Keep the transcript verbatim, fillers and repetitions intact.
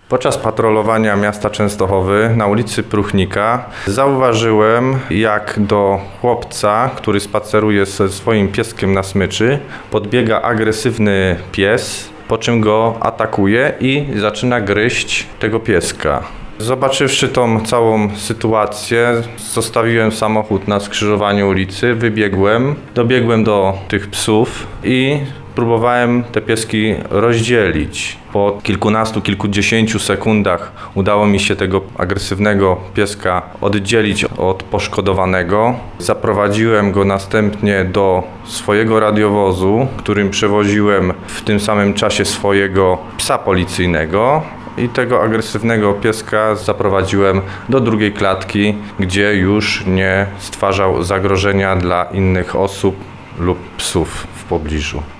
Podczas patrolowania miasta Częstochowy na ulicy Pruchnika zauważyłem, jak do chłopca, który spaceruje ze swoim pieskiem na smyczy, podbiega agresywny pies, po czym go atakuje i zaczyna gryźć tego pieska. Zobaczywszy tą całą sytuację, zostawiłem samochód na skrzyżowaniu ulicy, wybiegłem, dobiegłem do tych psów i próbowałem te pieski rozdzielić. Po kilkunastu, kilkudziesięciu sekundach udało mi się tego agresywnego pieska oddzielić od poszkodowanego. Zaprowadziłem go następnie do swojego radiowozu, którym przewoziłem w tym samym czasie swojego psa policyjnego. I tego agresywnego pieska zaprowadziłem do drugiej klatki, gdzie już nie stwarzał zagrożenia dla innych osób lub psów w pobliżu.